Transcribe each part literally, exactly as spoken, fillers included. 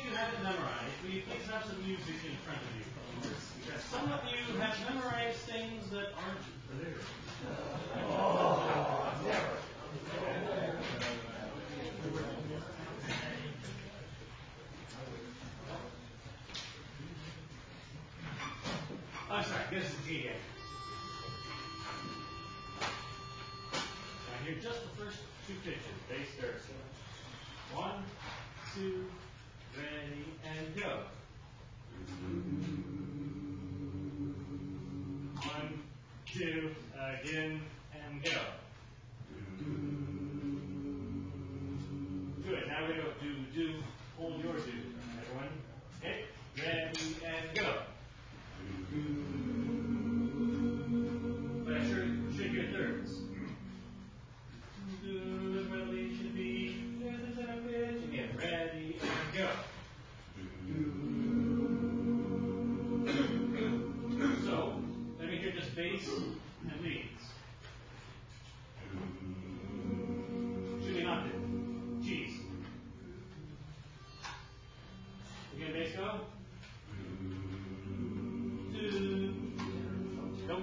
think you have it memorized, will you please have some music in front of you? Because some of you have memorized things that aren't there. Oh, never. I'm sorry, this is G A. Now here, just the first two pitches, bass baritone. One, two, ready, and go. One, two, again, and go. Good. Now we go do, do, hold your do. Everyone, okay? Ready, and go. But I sure should hear thirds. Do, where the lead should be. There's a center pitch. Again, ready, and go. So, let me hear just bass and leads. Shooting octave. G's. Again, bass go. Do. Go.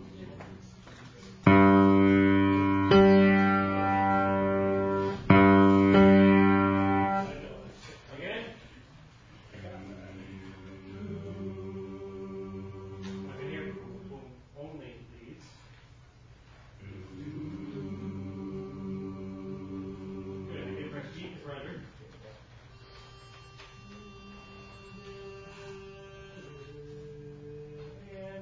Again. I can hear only leads. Good. Again, press G for brother. Again.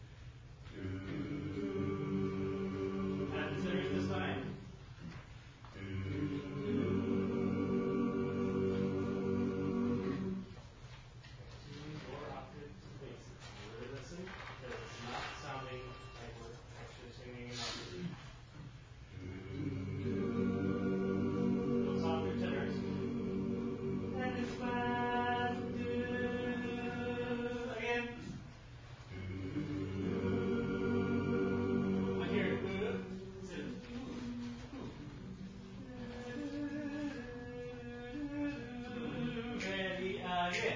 At the center this time. Four octaves bases. Really listen, because it's not sounding like we're actually singing an octave. Those softer tenors. And it's flat. Again. I hear it. Ready, again.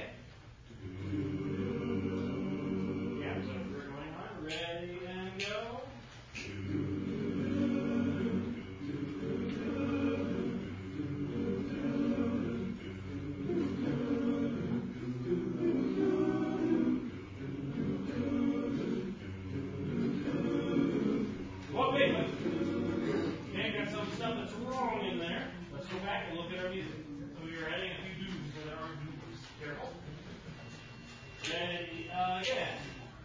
Yeah, so we're going on. Ready and go. Oh, wait, wait. Okay, got some stuff that's wrong in there. Let's go back and look at our music. So we were adding a few do's where there aren't do's. Careful. Ready, again.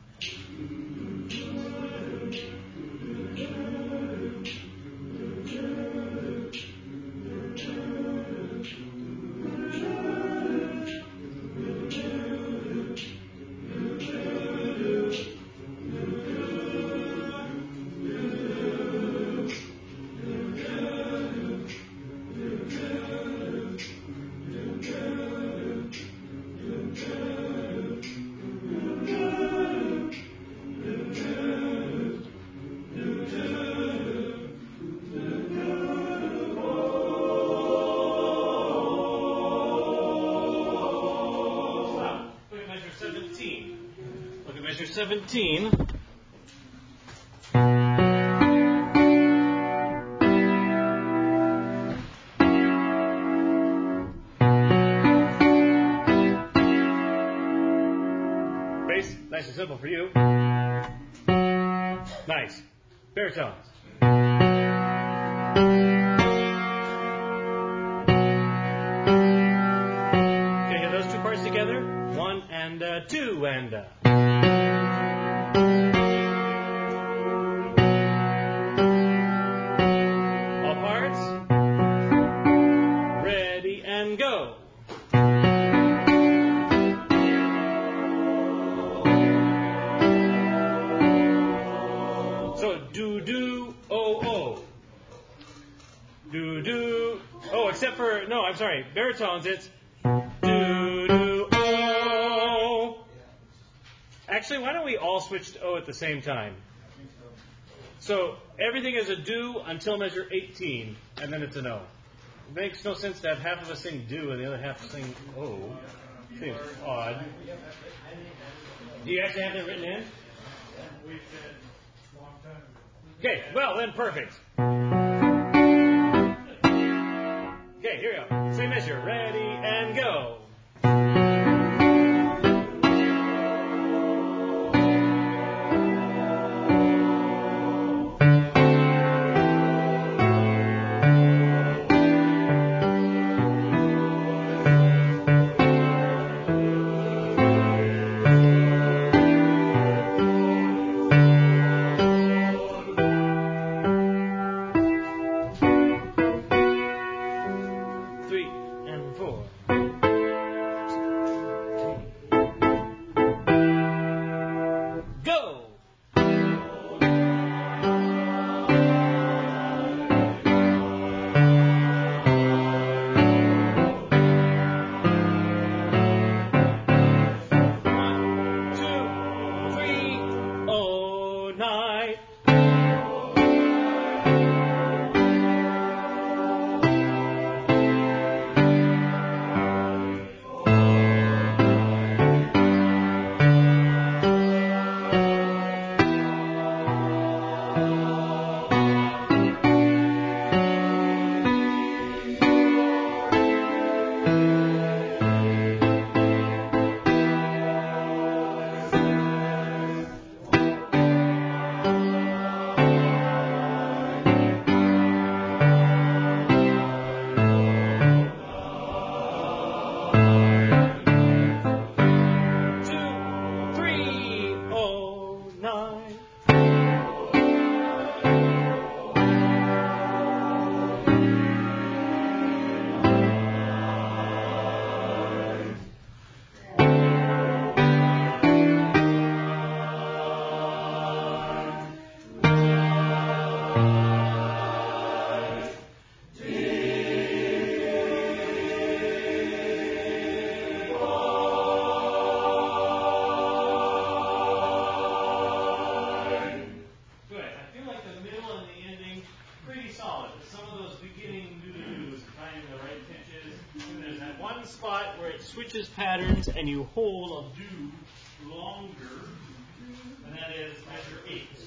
Stop. Look at measure seventeen. Look at measure seventeen. Bass, nice and simple for you. Nice. Baritones. Okay, get those two parts together. One and uh, two and. Uh. All parts. Ready and go. So do do oh oh. Do do oh, except for no, I'm sorry, baritones. It's do do oh. Actually, why don't we all switch to O at the same time? So everything is a do until measure eighteen, and then it's an O. It makes no sense to have half of us sing do and the other half sing oh. Seems odd. Do you actually have that written in? Okay, well then perfect. Okay, here we go. Same measure. Ready and go. Switches patterns, and you hold a do longer, and that is measure eight.